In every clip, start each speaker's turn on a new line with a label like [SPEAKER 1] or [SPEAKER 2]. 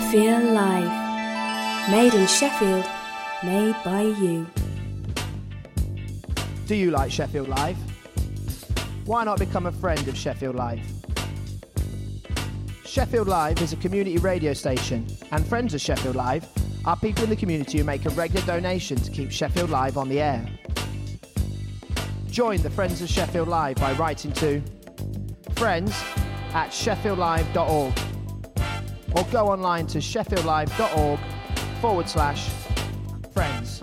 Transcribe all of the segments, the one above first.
[SPEAKER 1] Feel Live. Made in Sheffield, made by you.
[SPEAKER 2] Do you like Sheffield Live? Why not become a friend of Sheffield Live? Sheffield Live is a community radio station, and friends of Sheffield Live are people in the community who make a regular donation to keep Sheffield Live on the air. Join the Friends of Sheffield Live by writing to friends@sheffieldlive.org or go online to sheffieldlive.org/friends.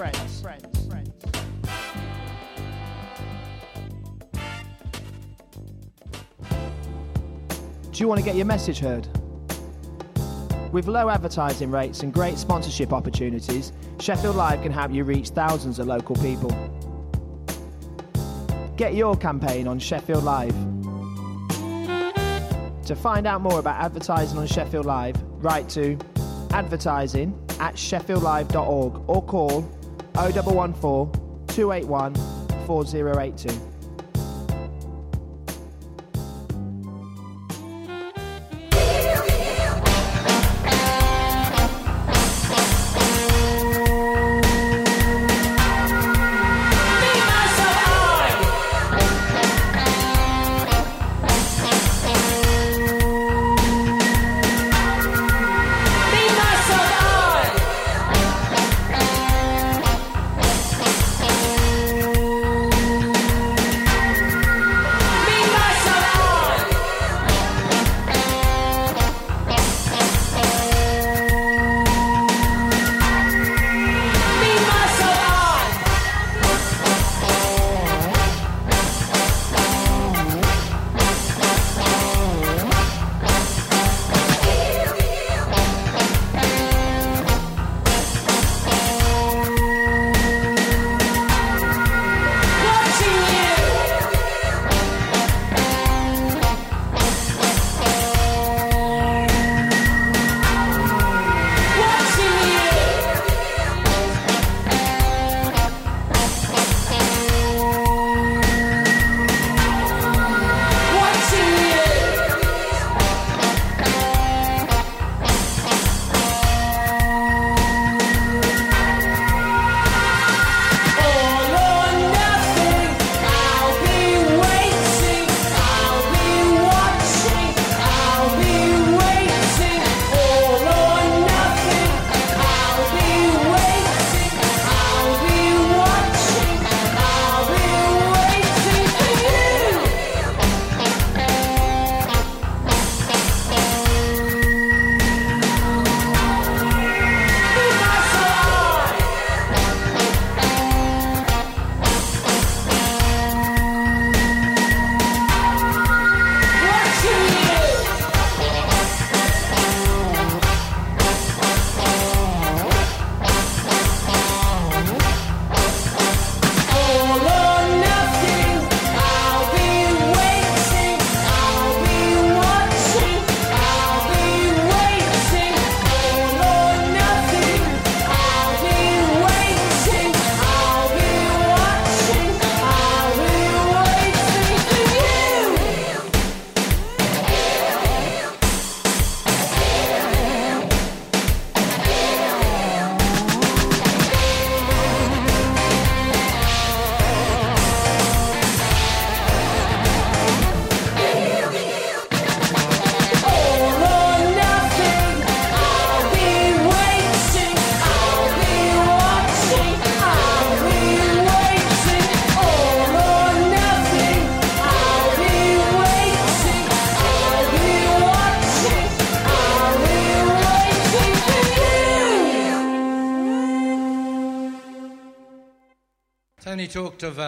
[SPEAKER 2] Do you want to get your message heard? With low advertising rates and great sponsorship opportunities, Sheffield Live can help you reach thousands of local people. Get your campaign on Sheffield Live. To find out more about advertising on Sheffield Live, write to advertising@sheffieldlive.org or call 0114 281 4082.
[SPEAKER 3] Tony talked of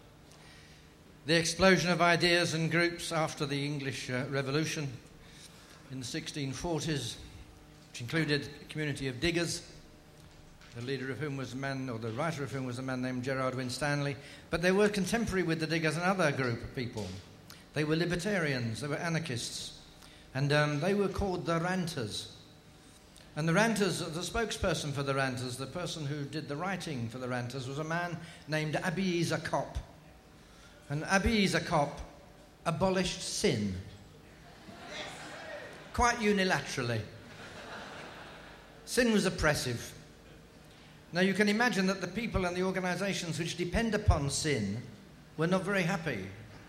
[SPEAKER 3] the explosion of ideas and groups after the English Revolution in the 1640s, which included a community of diggers, the leader of whom was a man, or the writer of whom was a man named Gerard Winstanley. But they were contemporary with the diggers another group of people. They were libertarians, they were anarchists, and they were called the Ranters. And the Ranters, the spokesperson for the Ranters, the person who did the writing for the Ranters, was a man named Abiezer Kopp. And Abiezer Kopp abolished sin. Quite unilaterally. Sin was oppressive. Now you can imagine that the people and the organisations which depend upon sin were not very happy.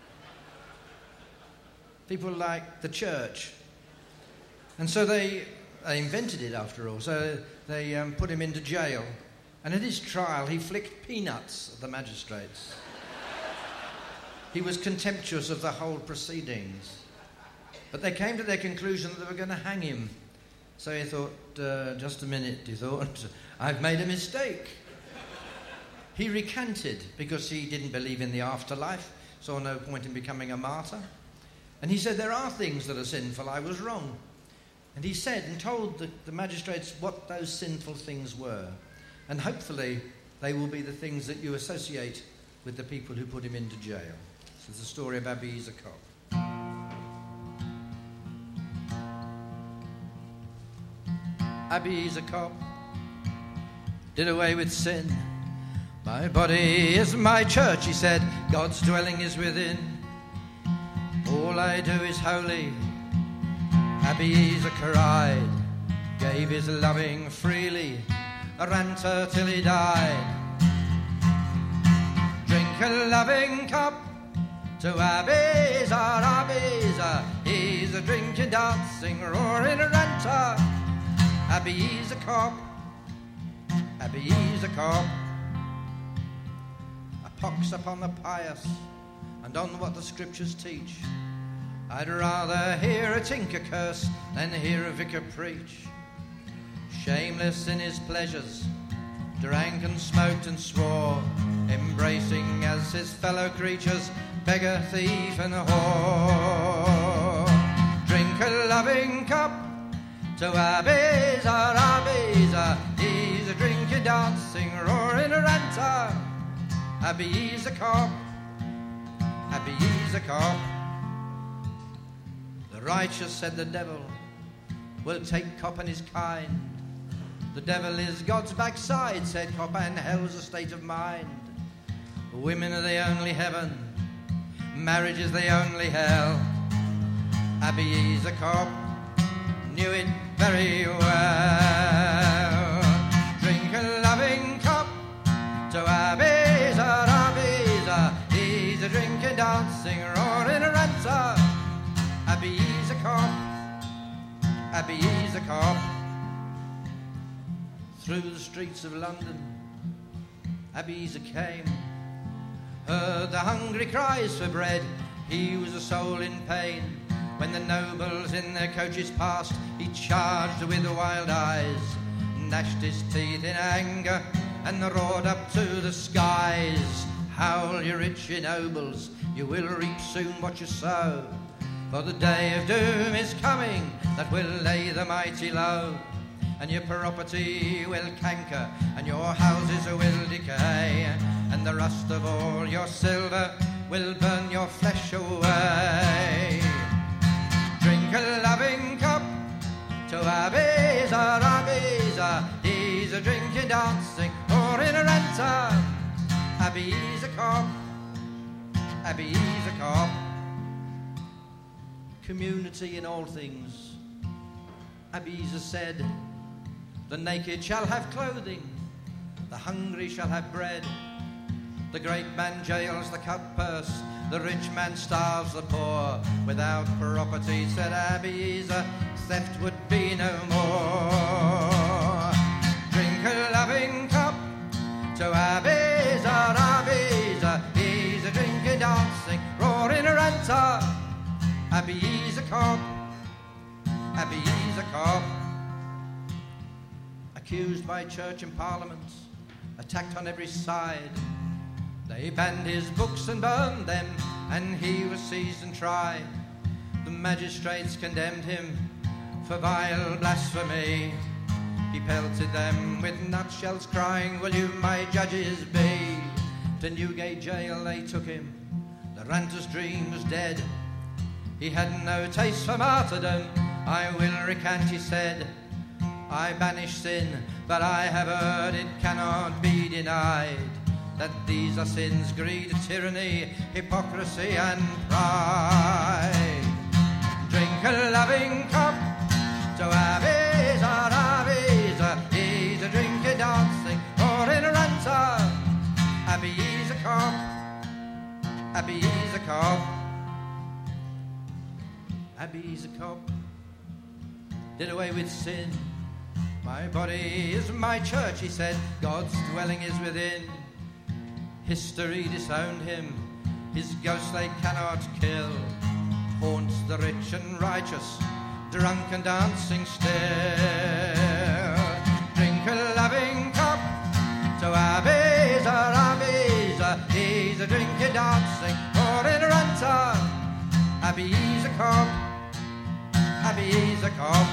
[SPEAKER 3] People like the church. And so they invented it after all. So they put him into jail. And at his trial he flicked peanuts at the magistrates. He was contemptuous of the whole proceedings. But they came to their conclusion that they were going to hang him. So he thought, just a minute, he thought, I've made a mistake. He recanted because he didn't believe in the afterlife, saw no point in becoming a martyr. And he said, there are things that are sinful, I was wrong. And he said and told the magistrates what those sinful things were. And hopefully they will be the things that you associate with the people who put him into jail. This is the story of Ebenezer Cobb. Ebenezer Cobb did away with sin. My body is my church, he said, God's dwelling is within. All I do is holy. Ebenezer cried, gave his loving freely, a ranter till he died. Drink a loving cup to Ebenezer, Ebenezer. He's a drinking, dancing, roaring ranter. Ebenezer Cobb, Ebenezer Cobb. A pox upon the pious and on what the scriptures teach. I'd rather hear a tinker curse than hear a vicar preach. Shameless in his pleasures, drank and smoked and swore, embracing as his fellow creatures beggar, thief and whore. Drink a loving cup to Ebenezer, Ebenezer. He's a drinking, dancing, roaring ranter. Ebenezer Cobb, Ebenezer Cobb. The righteous, said the devil, will take Cobb and his kind. The devil is God's backside, said Cobb, and hell's a state of mind. Women are the only heaven, marriage is the only hell. Ebenezer Cobb knew it very well. Drink a loving cup to Ebenezer, Ebenezer. He's a drinking, dancing, roaring ranter. Ebenezer Cobb, Ebenezer Cobb. Through the streets of London, Ebenezer came, heard the hungry cries for bread. He was a soul in pain. When the nobles in their coaches passed, he charged with wild eyes, gnashed his teeth in anger, and roared up to the skies. Howl, you rich nobles, you will reap soon what you sow. For the day of doom is coming that will lay the mighty low. And your property will canker, and your houses will decay, and the rust of all your silver will burn your flesh away. Drink a loving cup to Ebenezer, Ebenezer. He's a drinking, dancing, roaring ranter. Ebenezer Cobb, Ebenezer Cobb. Community in all things. Ebenezer said, the naked shall have clothing, the hungry shall have bread. The great man jails the cut-purse, the rich man starves the poor. Without property, said Ebenezer, theft would be no more. Drink a loving cup to Ebenezer, Ebenezer. He's a drinking, dancing, roaring ranter. Ebenezer Cobb, Ebenezer Cobb. Accused by church and parliament, attacked on every side. They banned his books and burned them, and he was seized and tried. The magistrates condemned him for vile blasphemy. He pelted them with nutshells, crying, will you my judges be? To Newgate jail they took him, the ranter's dream was dead. He had no taste for martyrdom, I will recant, he said. I banish sin, but I have heard it cannot be denied that these are sins, greed, tyranny, hypocrisy and pride. Drink a loving cup to Ebenezer, Ebenezer. Abby's a cop. Abby's a cop. Did away with sin. My body is my church, he said. God's dwelling is within. History disowned him. His ghost they cannot kill. Haunts the rich and righteous, drunk and dancing still. Drink a loving cup to Abby's. He's a drinking, dancing, or in a ranter. Abby's a cop. Abby's a cop.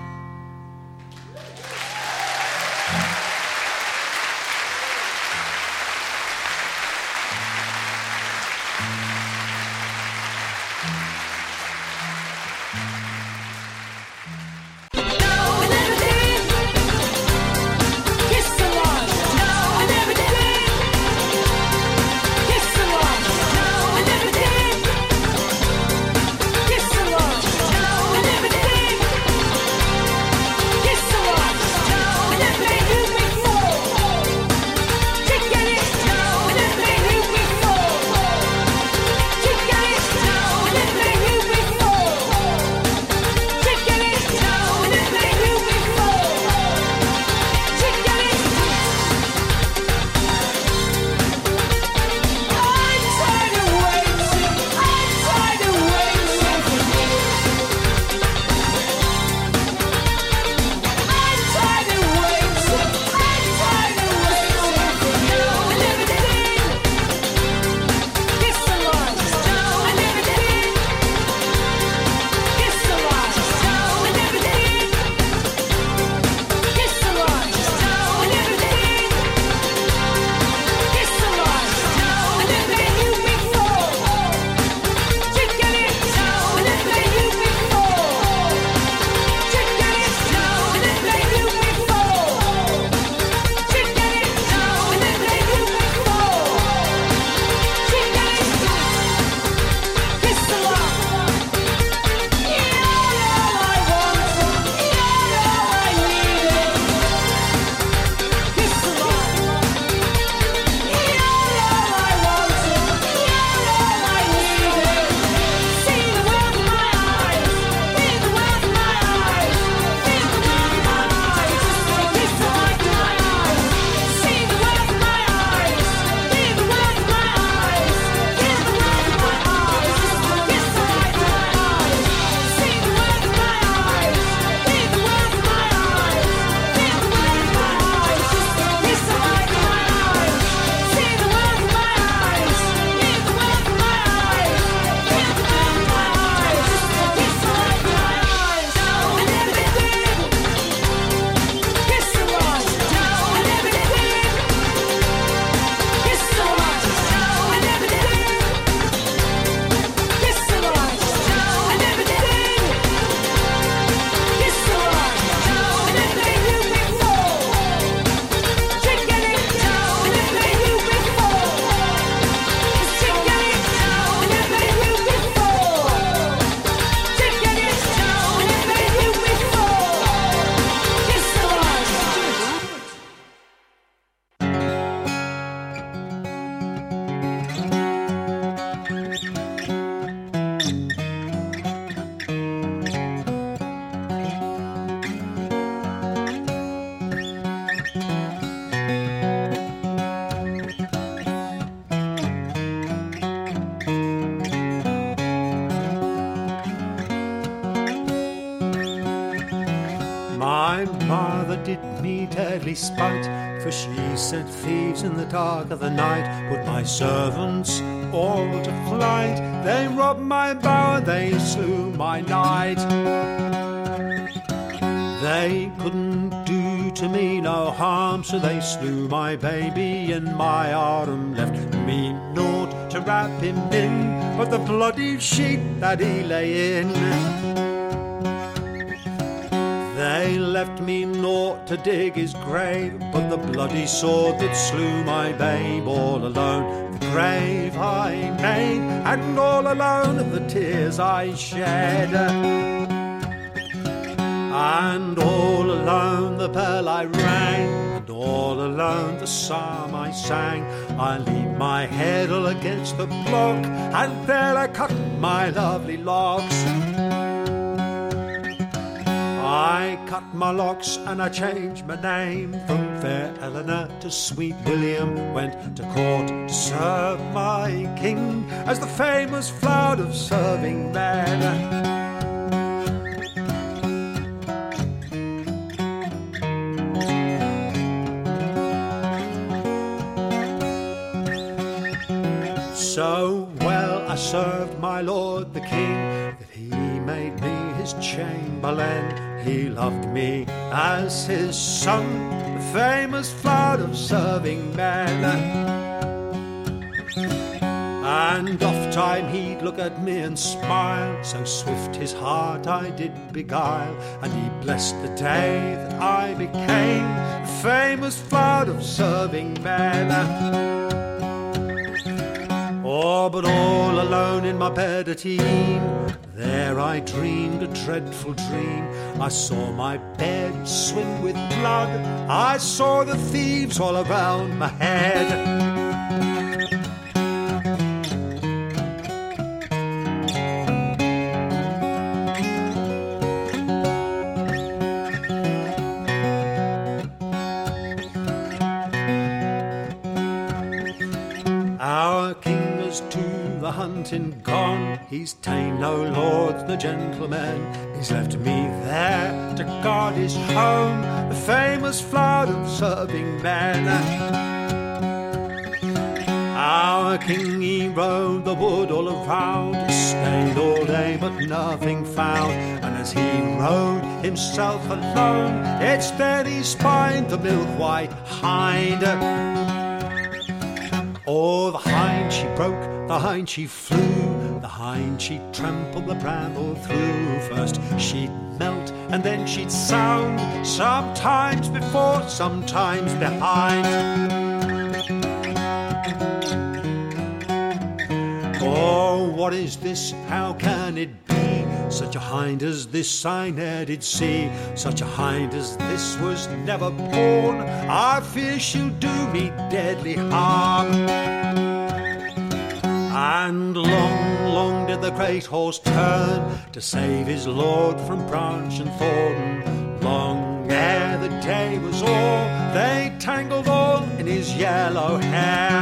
[SPEAKER 4] My mother did me deadly spite, for she sent thieves in the dark of the night, put my servants all to flight. They robbed my bower, they slew my knight. They couldn't do to me no harm, so they slew my baby in my arm, left me naught to wrap him in but the bloody sheet that he lay in. They left me naught to dig his grave but the bloody sword that slew my babe. All alone the grave I made, and all alone the tears I shed. And all alone the bell I rang, and all alone the psalm I sang. I leaned my head all against the block, and there I cut my lovely locks. I cut my locks and I changed my name from fair Eleanor to sweet William. Went to court to serve my king as the famous flood of serving men. So well I served my lord the king that he made me his chamberlain. He loved me as his son, the famous flood of serving men. And oft time he'd look at me and smile, so swift his heart I did beguile. And he blessed the day that I became the famous flood of serving men. Oh, but all alone in my bed at e'en, there I dreamed a dreadful dream. I saw my bed swim with blood, I saw the thieves all around my head. Our king is to the hunting gone, he's ta'en no lords, no gentlemen. He's left me there to guard his home, the famous flood of serving men. Our king, he rode the wood all around, stayed all day but nothing found. And as he rode himself alone, it's then he spied the milk-white hind. Oh, the hind she broke, the hind she flew, the hind she trampled the bramble through. First she'd melt and then she'd sound, sometimes before, sometimes behind. Oh, what is this? How can it be? Such a hind as this I ne'er did see. Such a hind as this was never born. I fear she'll do me deadly harm. And long, long did the great horse turn to save his lord from branch and thorn. Long ere the day was o'er, they tangled all in his yellow hair.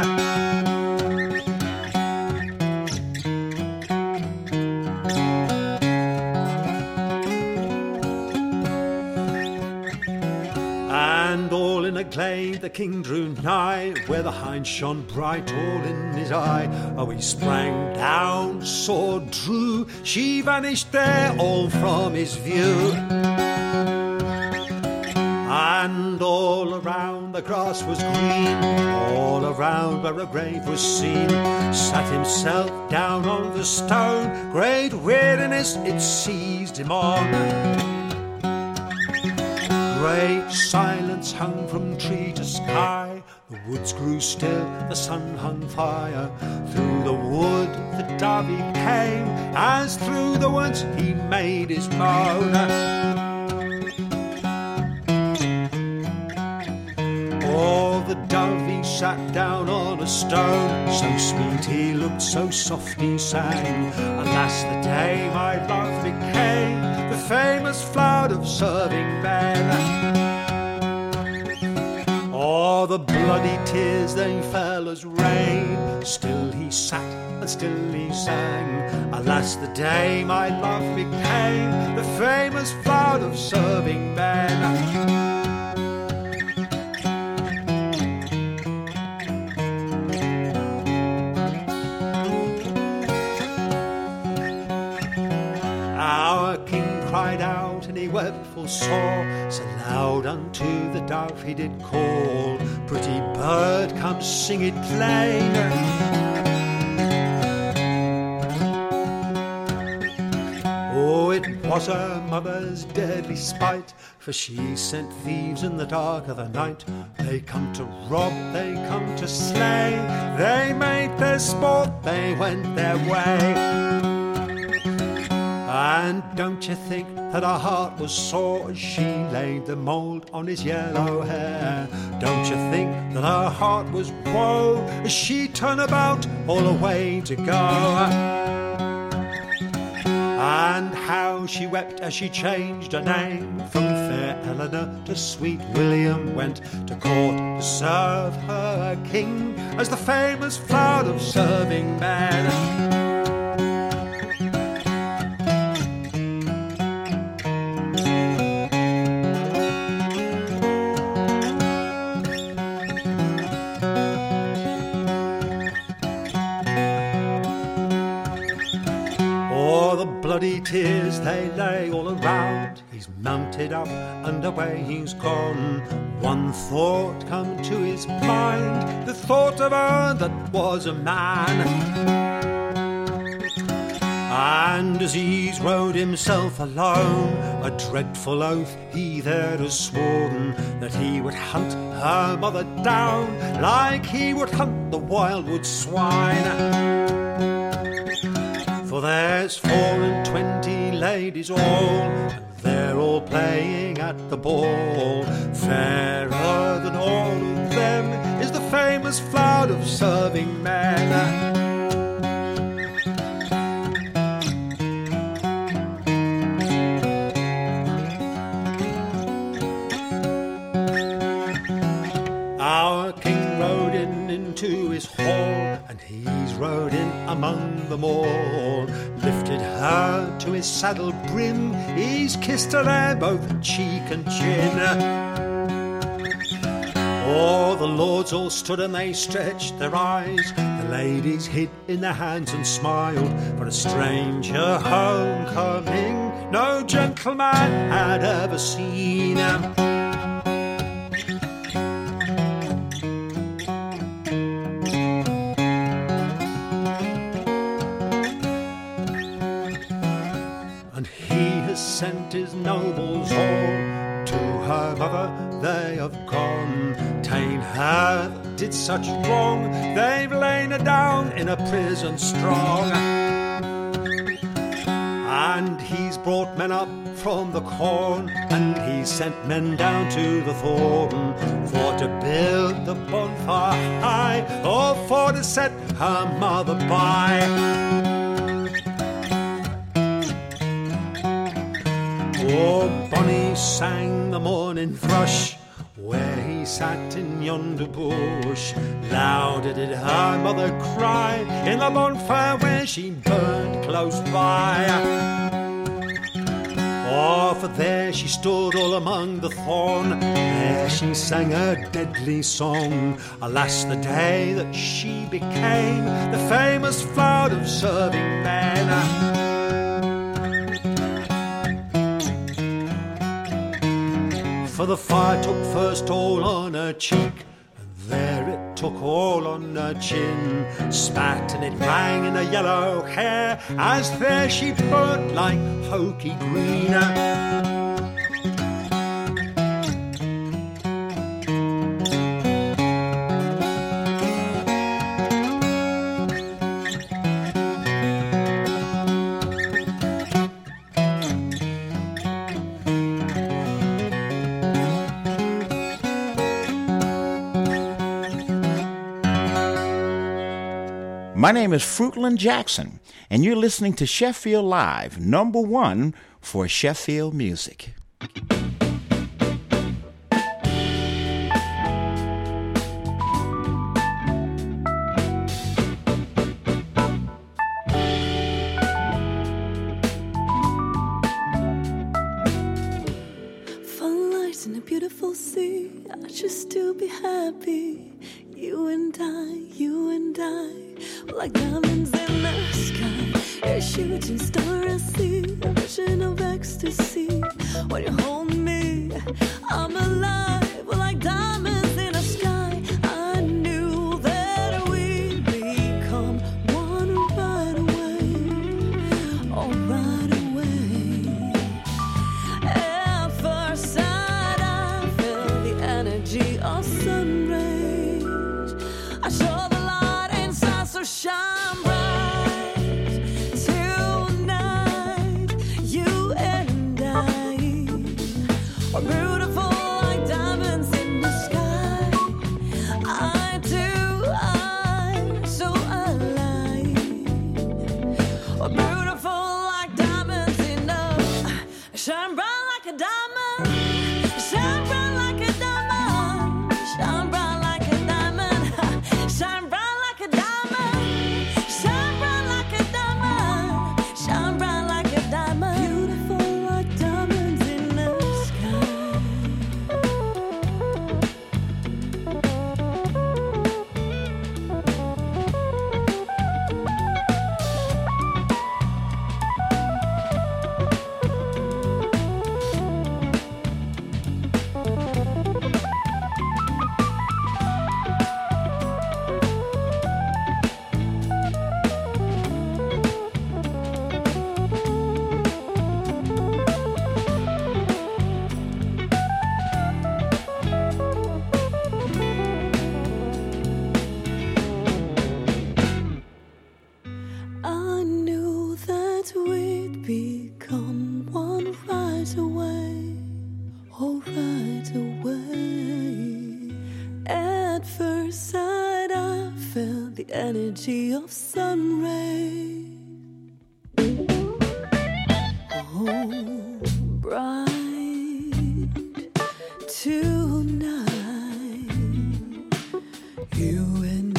[SPEAKER 4] And all in a glade the king drew nigh, where the hind shone bright all in his eye. Oh, he sprang down, sword drew, she vanished there all from his view. And all around the grass was green, all around where a grave was seen, sat himself down on the stone. Great weariness it seized him on. Great silence hung from tree to sky. The woods grew still, the sun hung fire. Through the wood the dove he came, as through the woods he made his moan. Oh, the dove he sat down on a stone, so sweet he looked, so soft he sang. Alas, the day my love became the famous flood of serving men. Oh, the bloody tears they fell as rain. Still he sat and still he sang. Alas, the day my love became the famous flood of serving men. Our king cried out and he wept full sore, so loud unto the dove he did call, pretty bird, come sing it plain. Oh, it was her mother's deadly spite, for she sent thieves in the dark of the night. They come to rob, they come to slay, they made their sport, they went their way. And don't you think that her heart was sore as she laid the mould on his yellow hair? Don't you think that her heart was woe as she turned about all the way to go? And how she wept as she changed her name from fair Eleanor to sweet William, went to court to serve her king as the famous flower of serving men. Bloody tears they lay all around. He's mounted up and away he's gone. One thought come to his mind, the thought of her that was a man. And as he's rode himself alone, a dreadful oath he there has sworn, that he would hunt her mother down like he would hunt the wildwood swine. For there's 24 ladies all, and they're all playing at the ball. Fairer than all of them is the famous flower of serving men. Our king rode into his hall, and he's rode in among them all. Lifted her to his saddle brim, he's kissed her there both cheek and chin. Oh, the lords all stood and they stretched their eyes, the ladies hid in their hands and smiled. For a stranger homecoming no gentleman had ever seen. Sent his nobles all to her mother, they have gone. Ta'en her that did such wrong, they've lain her down in a prison strong. And he's brought men up from the corn, and he's sent men down to the thorn, for to build the bonfire high, or for to set her mother by. Oh, Bonnie sang the morning thrush where he sat in yonder bush. Louder did her mother cry in the bonfire where she burned close by. Oh, for there she stood all among the thorn, there she sang a deadly song. Alas, the day that she became the famous flower of serving men. For the fire took first all on her cheek, and there it took all on her chin. Spat and it rang in her yellow hair, as there she burnt like hokey green.
[SPEAKER 5] My name is Fruitland Jackson, and you're listening to Sheffield Live, #1 for Sheffield music.
[SPEAKER 6] Sunlight in a beautiful sea, I should still be happy. You and I, like diamonds in the sky. You're a shooting star I see, a vision of ecstasy. When you hold me, I'm alive, like diamonds in the sky. I knew that we'd become one right away, oh right away. At first sight, I felt the energy of sun rays. I saw the light inside, so shine bright tonight. beautiful like diamonds in the sky. I do, I'm so alive. Oh, beautiful like diamonds in the shine bright like a diamond. Shine bright like a diamond. Shine bright like a diamond. Shine bright like a diamond. Shine bright like a diamond. Shine bright like a diamond. Beautiful like diamonds in the sky. I knew that we'd become one right away, oh right away. At first sight I felt the energy of sun rays. Oh, bright tonight, you and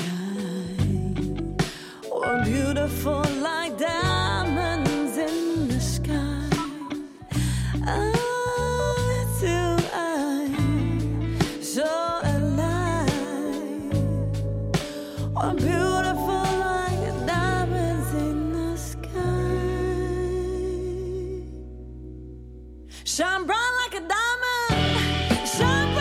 [SPEAKER 6] oh, beautiful like diamonds in the sky. I do, I'm so alive. Oh, beautiful like diamonds in the sky. Shine bright like a diamond. Shine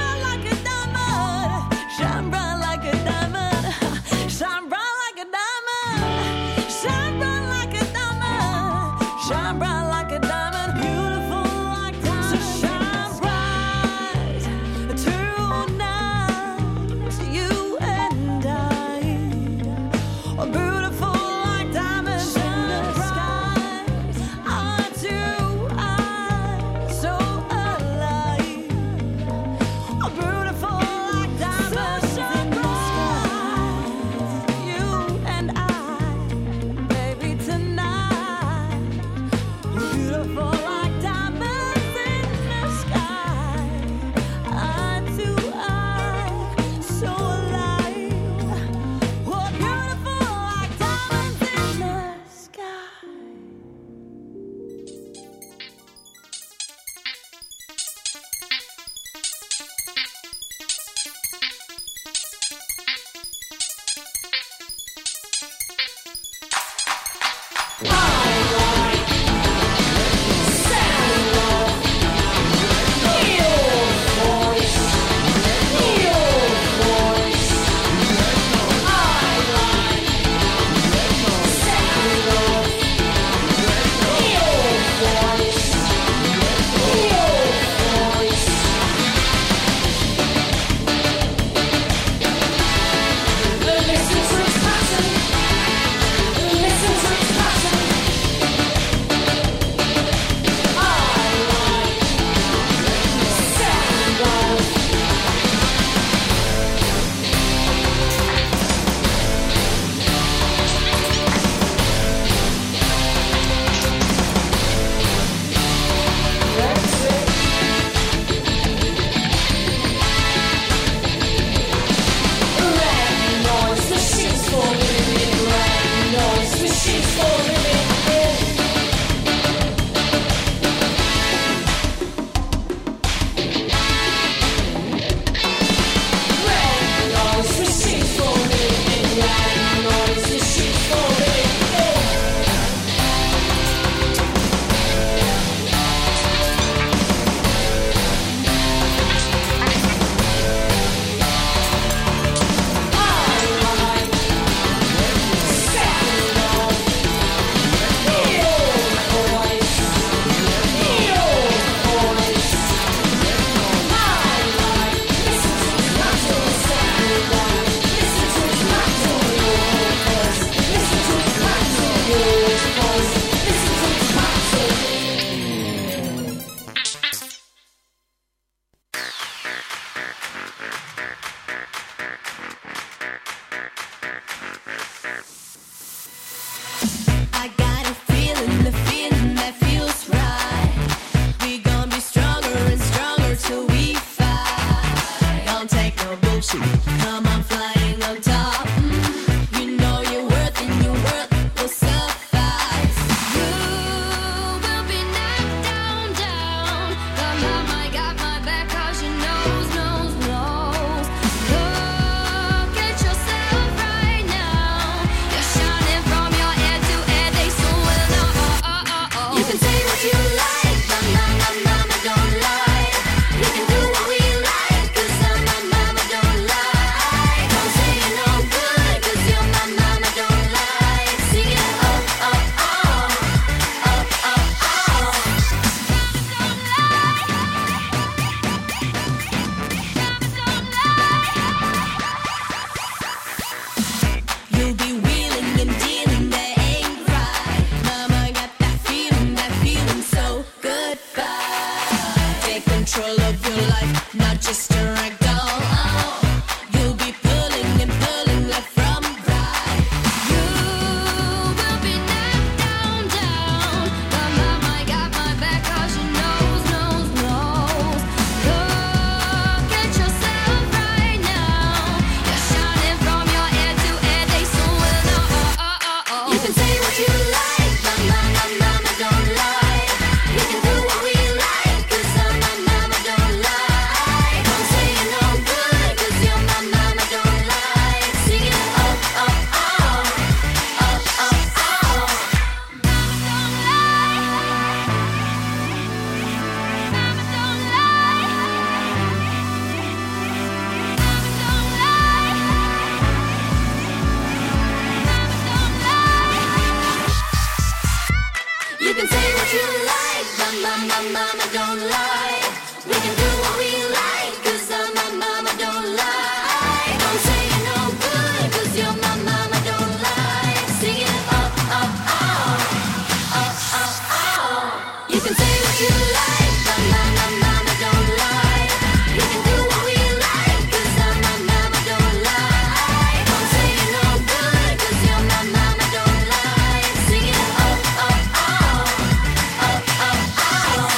[SPEAKER 6] control of your life, not just a rag doll. You'll be pulling and pulling left from right. You will be knocked down, down. But mama got my back 'cause she knows. Look at yourself right now. You're shining from your head to head. They so will know. You can say what you like, but mama don't lie. We can do what we like, 'cause my mama don't lie. Don't say you're no good, 'cause your mama don't lie. Sing it, oh, oh, oh, oh, oh, oh. Mama don't lie. Mama don't lie. Mama don't lie. Mama don't lie. You can say what you like, but mama don't lie. We can do what we like, 'cause my mama don't lie. Don't say you're no good, 'cause your mama don't lie. Sing it, oh, oh, oh, oh, oh, oh. You can say what you like, but mama don't lie. We can do what we like, 'cause my mama don't lie. Don't say you're no good, 'cause your mama don't lie. Sing it, oh, oh, oh, oh, oh, oh.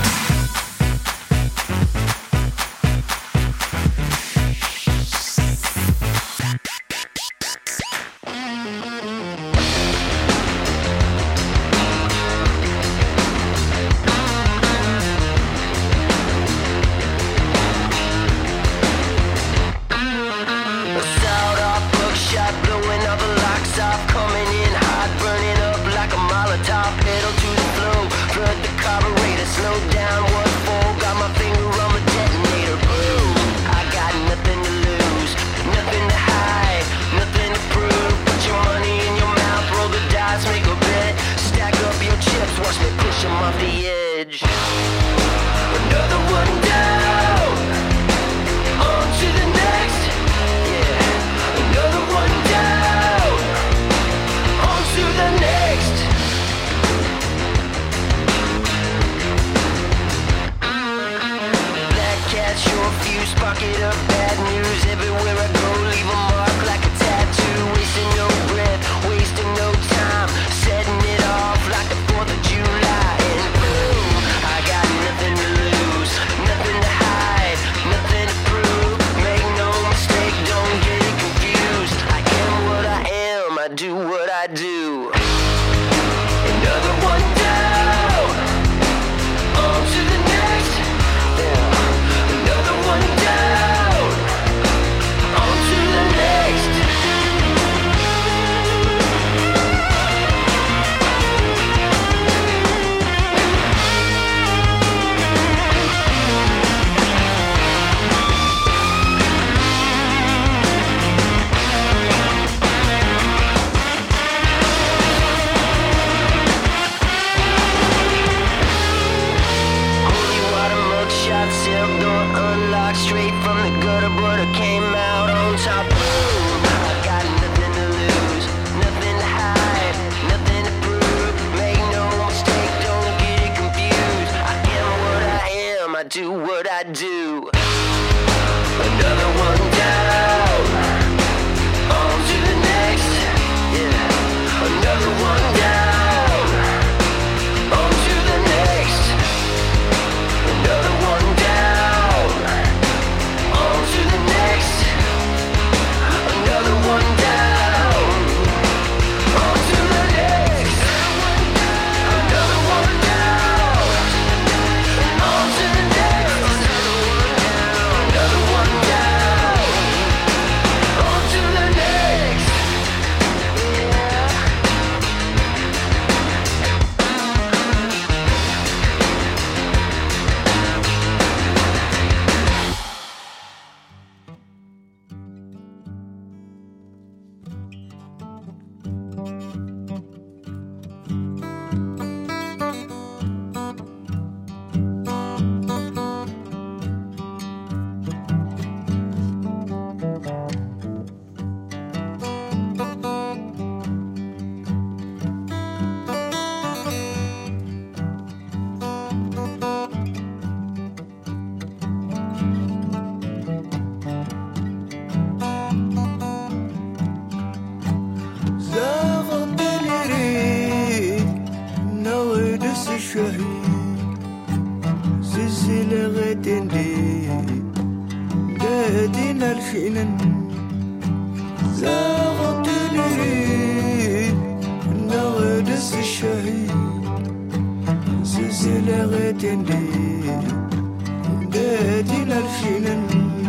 [SPEAKER 7] Sawed-off buckshot, blowing all the locks off, coming in hot, burning up like a Molotov. Pedal to the flow, flood the carburetor, slow down, what for? Got my finger on the detonator. Boom! I got nothing to lose, nothing to hide, nothing to prove. Put your money in your mouth, roll the dice, make a bet, stack up your chips, watch me push 'em off the edge. Another one down, on to the next. Yeah, another one down, on to the next. Black cat, short fuse, pocket of bad news. Everywhere I go, leave a mark like a tattoo. Wasting no breath, wasting no time, setting it off like the 4th of July. And boom, I got nothing to lose, nothing to hide, nothing to prove. Make no mistake, don't get it confused. I am what I am, I do what I do. Another one down, on to the next. Yeah. Another one down, on to the next. Holy water mugshot, cell door unlocked, straight from the gutter, but I came out on top. Boom! I got nothing to lose, nothing to hide, nothing to prove. Make no mistake, don't get it confused. I am what I am, I do what I do. Another one down, on to the next. Yeah, another one down, on to the next. Another one down, on to the next. Another one down, on to the next. Another one down, on to the next. Another one down.
[SPEAKER 8] الشهيد سلسلة دي دادنا الفنن زاغتني نغدس الشهيد سلسلة دي دادنا الفنن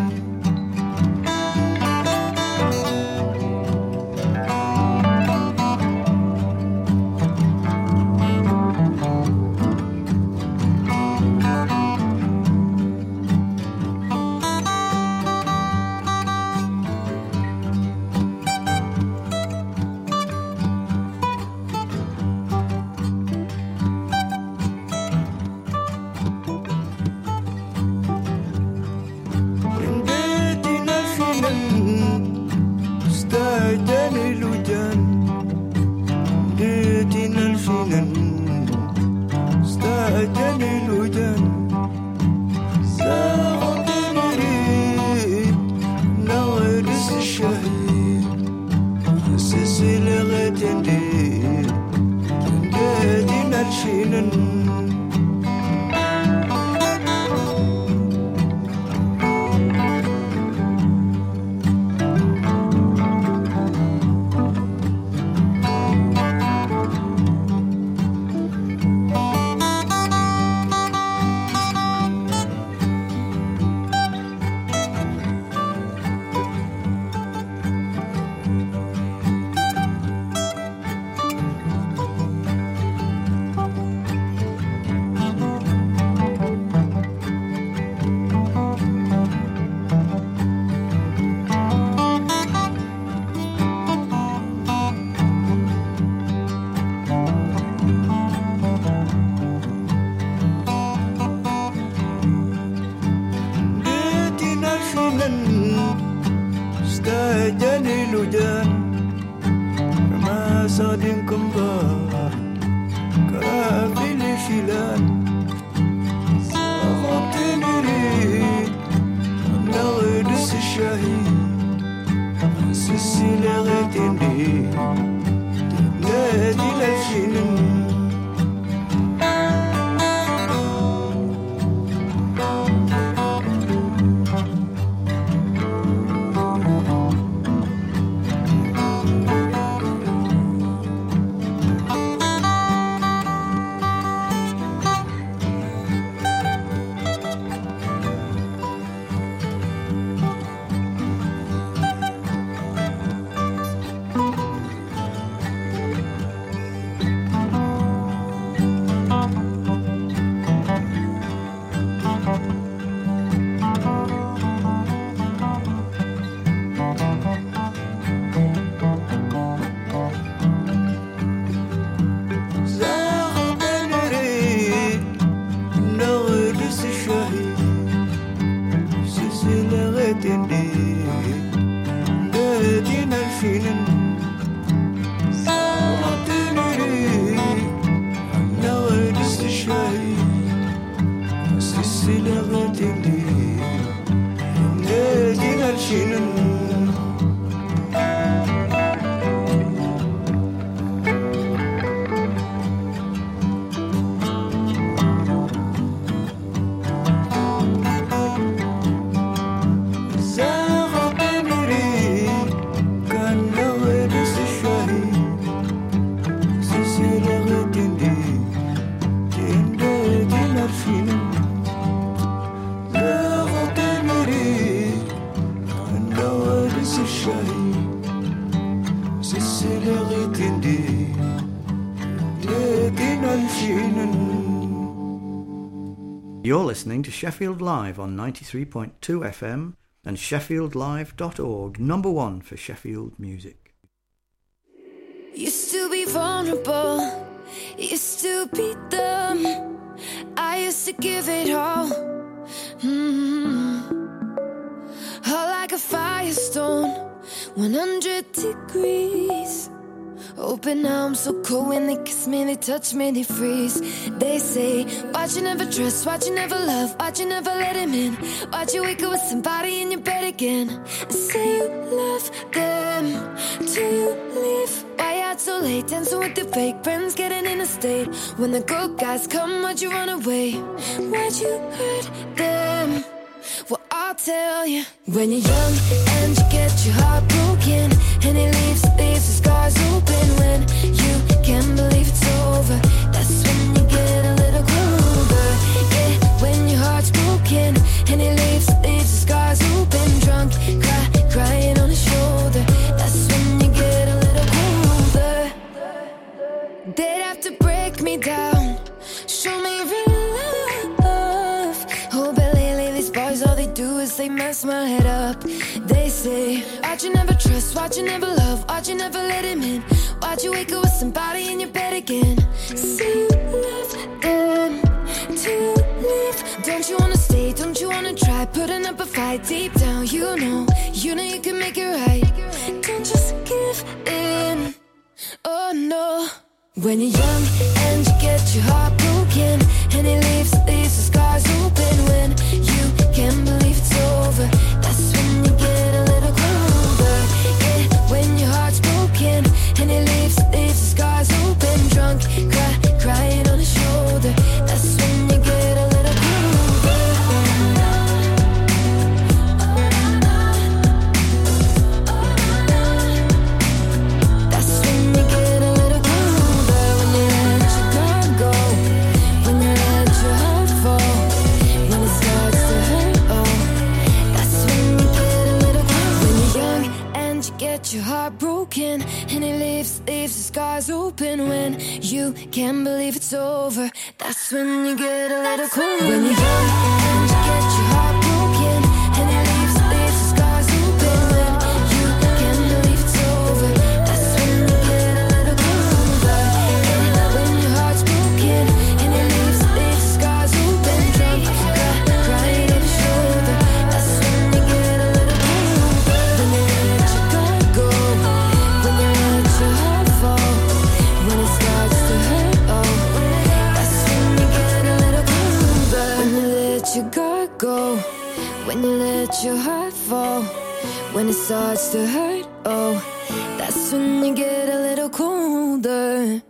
[SPEAKER 9] You're listening to Sheffield Live on 93.2 FM and sheffieldlive.org, number one for Sheffield music.
[SPEAKER 6] Used to be vulnerable, used to be dumb. I used to give it all, hot like a firestone, 100 degrees. Open now I'm so cold when they kiss me, they touch me, they freeze. They say, why'd you never trust, why'd you never love, why'd you never let him in? Why'd you wake up with somebody in your bed again? And say you love them, till you leave. Why y'all so late, dancing with your fake friends, getting in a state. When the good guys come, why'd you run away? Why'd you hurt them? Well, I'll tell you. When you're young and you get your heart broken, and it leaves the scars open. When you can't believe it's over, that's when you get a little colder. Yeah, when your heart's broken, and it leaves the scars open. Drunk, crying on his shoulder, that's when you get a little colder. They'd have to break me down, show me real love. Oh, but lately these boys, all they do is they mess my head up. They say, why'd you never trust, why'd you never love, why'd you never let him in? Why'd you wake up with somebody in your bed again? Say you love them to leave. Don't you wanna stay, don't you wanna try putting up a fight? Deep down you know you can make it right. Don't just give in, oh no. When you're young and you get your heart broken, and it leaves the scars open. When you can't believe it's over, that's when you get a little colder. Yeah, when your heart's broken, and it leaves the scars open. Drunk, crying on his shoulder, that's when you get a little colder. That's when you get a little colder. When you let your guard go, when you let your heart fall, when it starts to hurt, oh, that's when you get a little colder. When you're young and you get your heart broken, and it leaves the scars open. When you can't believe it's over, that's when you get a little colder. When you're young and you get your heart broken, and it leaves the scars open. When you can't believe it's over, that's when you get a little colder. And when your heart's broken, and it leaves the scars open. Drunk, crying on your shoulder, that's when you get a little colder. When you let your guard go, when you let your heart fall, when it starts to hurt, oh, that's when you get a little colder. When you let your guard go, when you let your heart fall, when it starts to hurt, oh, that's when you get a little colder.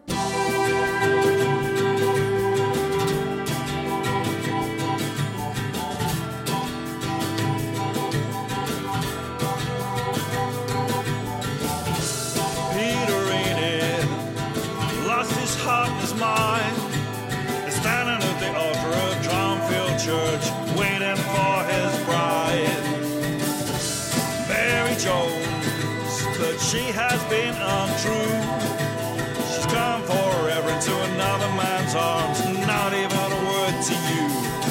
[SPEAKER 10] Peter Enid lost his heart and his mind. He's standing at the altar of Drumfield Church, waiting for his bride, Mary Jones. But she has been untrue. She's gone forever into another man's arms, not even a word to you.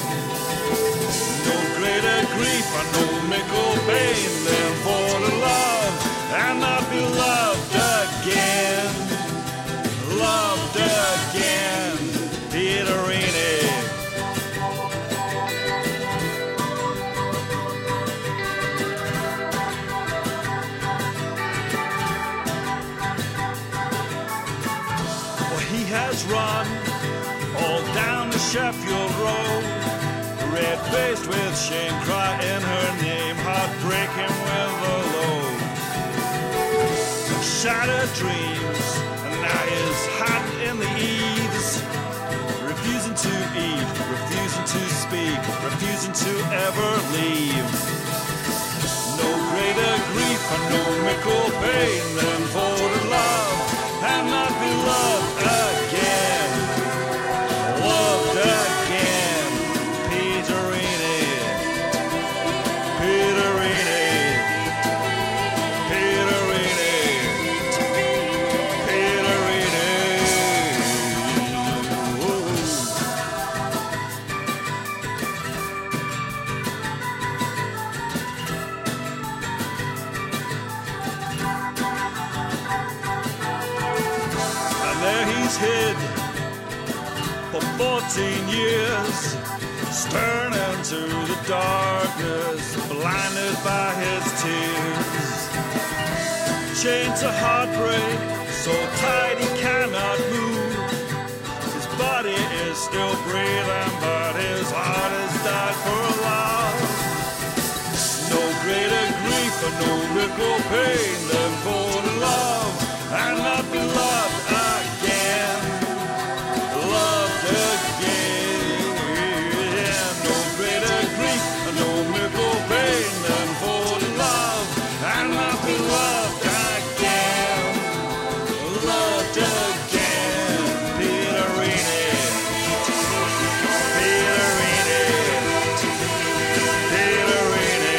[SPEAKER 10] No greater grief or no mickle pain than for to love and not be loved again. Loved again, Peter Enid. Well, he has run all down the Sheffield Road, red-faced with shame, crying her name, heartbreaking with a load. Shattered dreams, and now he's hiding in the eaves, refusing to eat, refusing to speak, refusing to ever leave. No greater grief and no mickle pain than for to love and not be loved again. Loved again, Peter Enid. Peter Enid. Peter Enid. Peter Enid. And there he's hid for 14 years, staring into the darkness, blinded by his tears. Chained to heartbreak, so tight he cannot move. His body is still breathing, but his heart has died for love. No greater grief and no mickle pain than for to love and not be loved again. Loved again. No greater grief, no miracle pain than for love and not be loved again. Loved again. Peterini. Peterini. Peterini.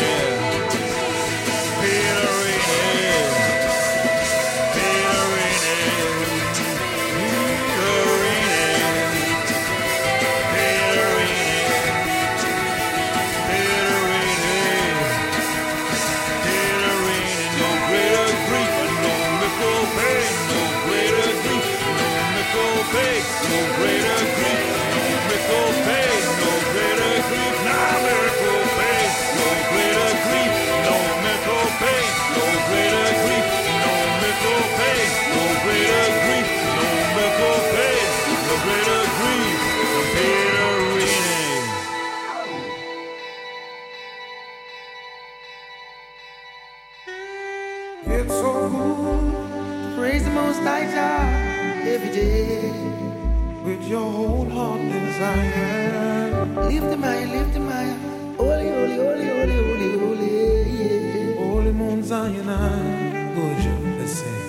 [SPEAKER 10] No greater grief, no miracle pain, no greater grief, no miracle pain, no greater grief, no miracle pain, no greater grief, no miracle pain, no greater grief, no miracle pain, no greater grief, no Peterini.
[SPEAKER 8] It's so good to praise the Most High God every day with your whole heart desire. Lift him high, holy, holy, holy, holy, holy, holy, yeah. Holy Mount Zion, good job, let's sing.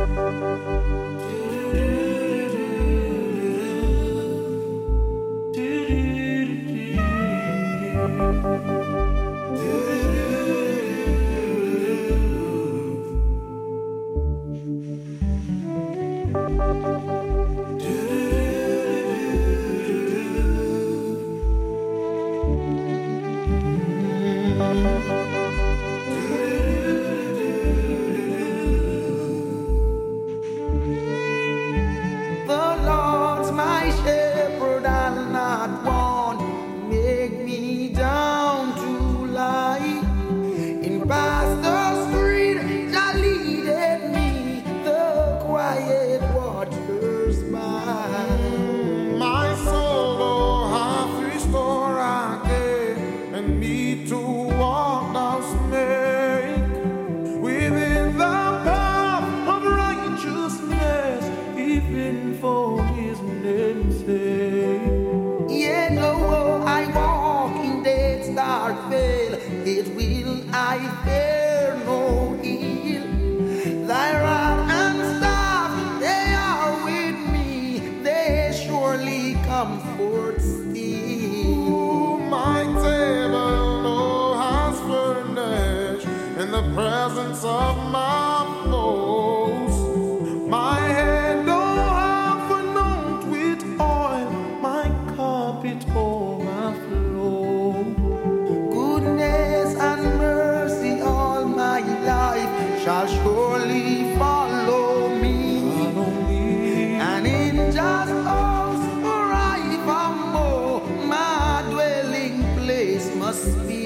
[SPEAKER 8] The Lord's my shepherd, I'll not want. Make me down to lie in pastures green. Thou leadeth me the quiet waters by. My soul, oh, hath restored again, and me to walk thou make within the path of righteousness, even for his name's sake. Yet though I walk in death's dark vale, yet will I fear no ill. Thy rod and staff, they are with me, they surely comfort still. My table, oh, has furnished in the presence of my foes. My head, oh, half anointed with oil, my cup it overflow. Goodness and mercy all my life shall surely follow me. And in just house forevermore, my dwelling place must be.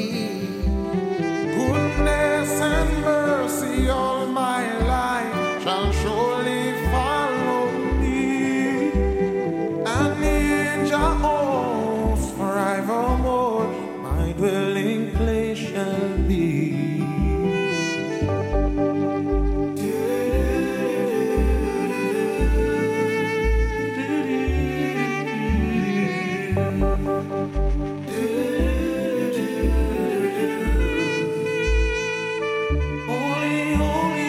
[SPEAKER 8] Goodness and mercy all my life shall surely follow me, and in your house forevermore my dwelling place shall be. Holy, holy,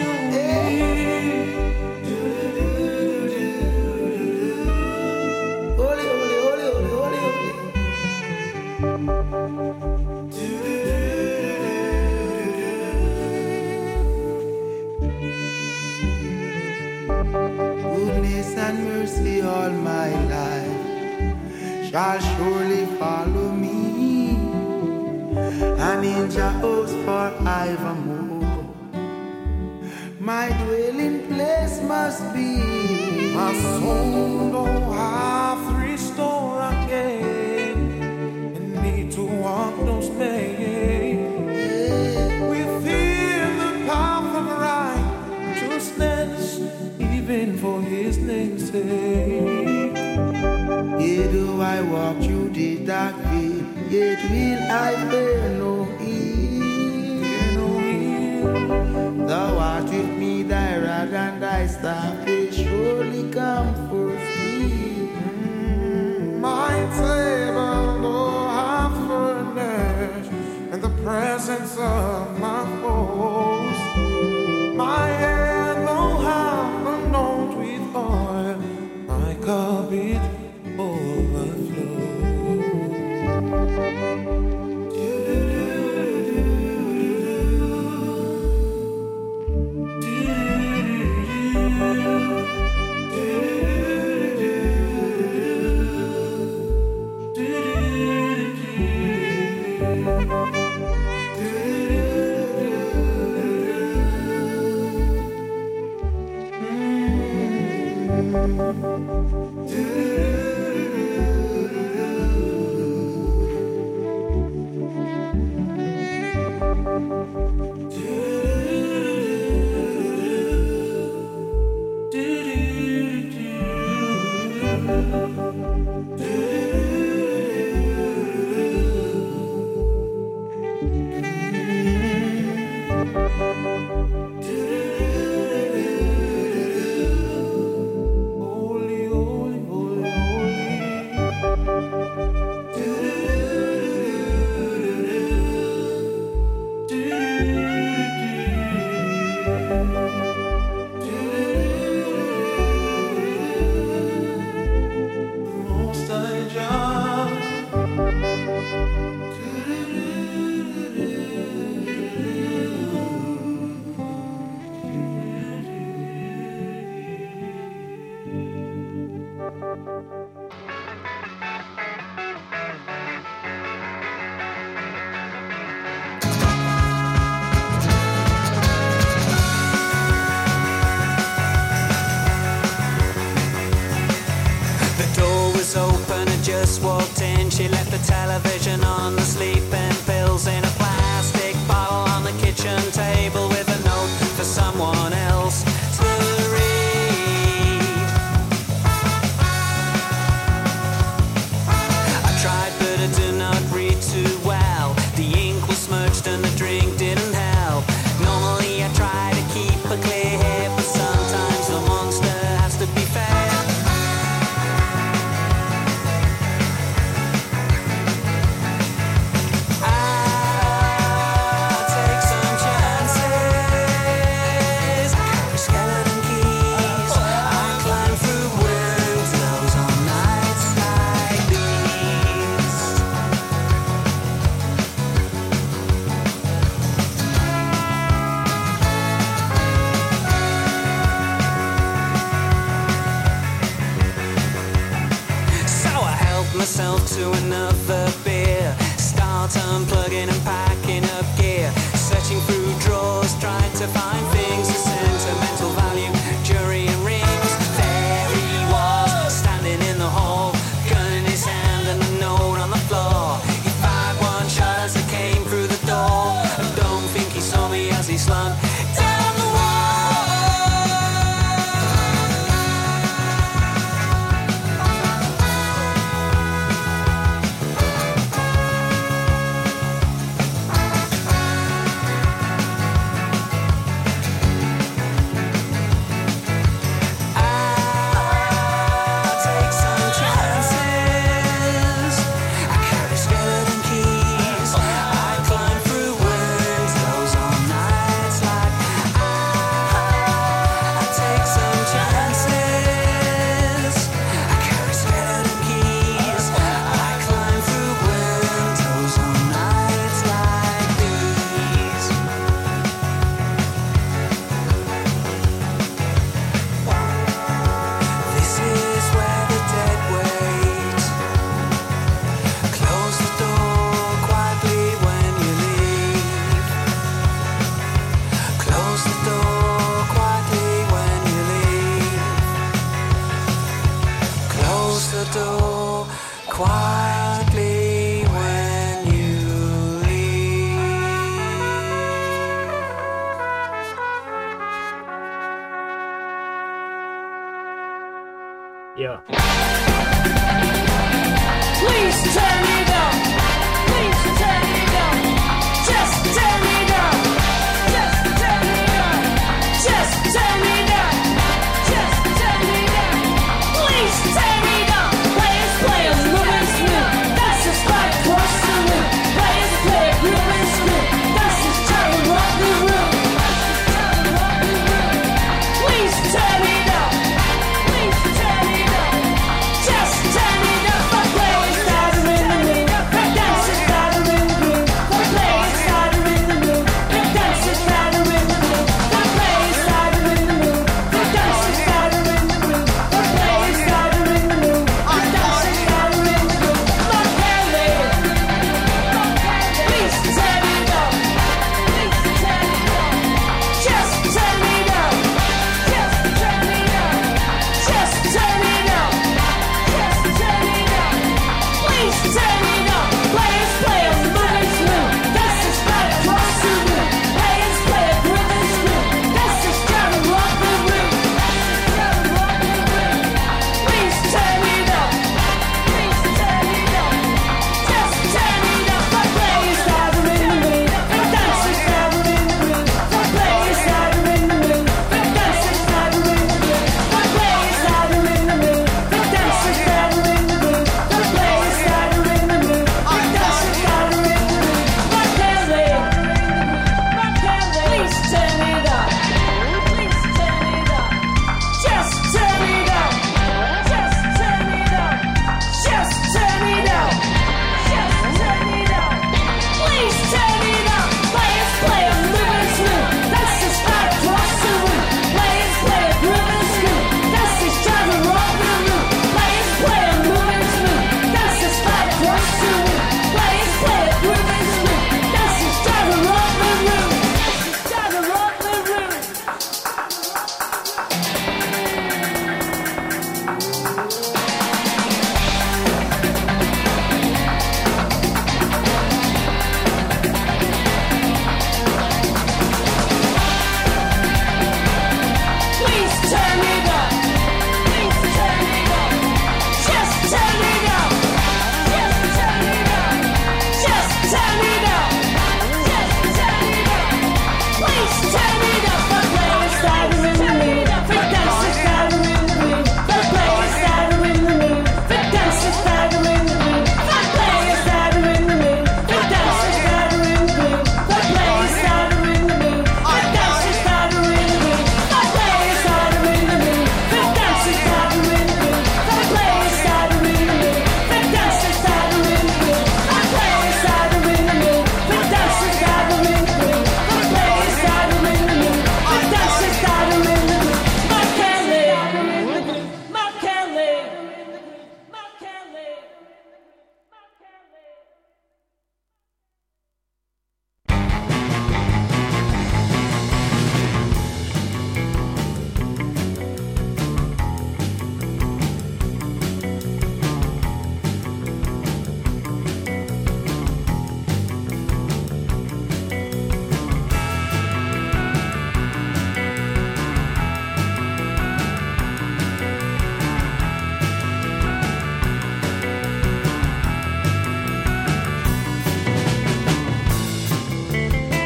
[SPEAKER 8] holy, holy, holy, holy, holy. Goodness and mercy all my life shall surely follow me, and in your house forevermore my dwelling place must be. My soul, oh, hath restored again, and me to walk those ways within the path of righteousness, even for his name's sake. Yet do I walk through the dark vale, yet will I fear no ill. Thou art with me, thy rod and thy staff thy face surely comforts me. My table, oh, how furnished in the presence of my foes. My hand, oh, how anointed with oil, my cup it overflows.
[SPEAKER 11] Just walked in, she left the television on, the sleeping pills in a plastic bottle on the kitchen table with a note for someone else to read. I tried but I did not read too well. The ink was smudged and the drink didn't help. Normally I try to keep a clear head, but sometimes the monster has to be fed. To another beer, start unplugging and packing up gear, searching through drawers, trying to find things of sentimental value, jewelry and rings. There he was, standing in the hall, gun in his hand and a note on the floor. He fired one shot as it came through the door. I don't think he saw me as he slunk down the quietly when you leave.
[SPEAKER 12] Yeah. Please turn